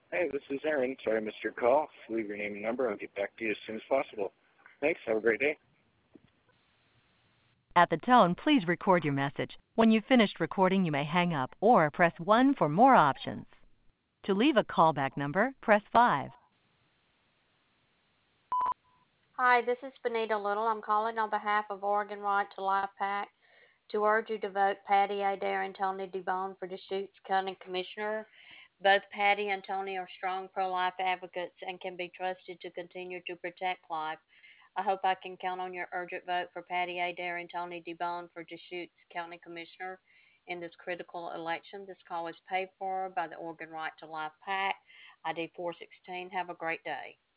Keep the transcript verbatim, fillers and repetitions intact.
Hey, this is Aaron. Sorry I missed your call. Just leave your name and number. I'll get back to you as soon as possible. Thanks. Have a great day. At the tone, please record your message. When you've finished recording, you may hang up or press one for more options. To leave a callback number, press five. Hi, this is Benita Little. I'm calling on behalf of Oregon Right to Life PAC to urge you to vote Patty Adair and Tony DeBone for Deschutes County Commissioner. Both Patty and Tony are strong pro-life advocates and can be trusted to continue to protect life. I hope I can count on your urgent vote for Patty Adair and Tony DeBone for Deschutes County Commissioner in this critical election. This call is paid for by the Oregon Right to Life PAC, I D four sixteen. Have a great day.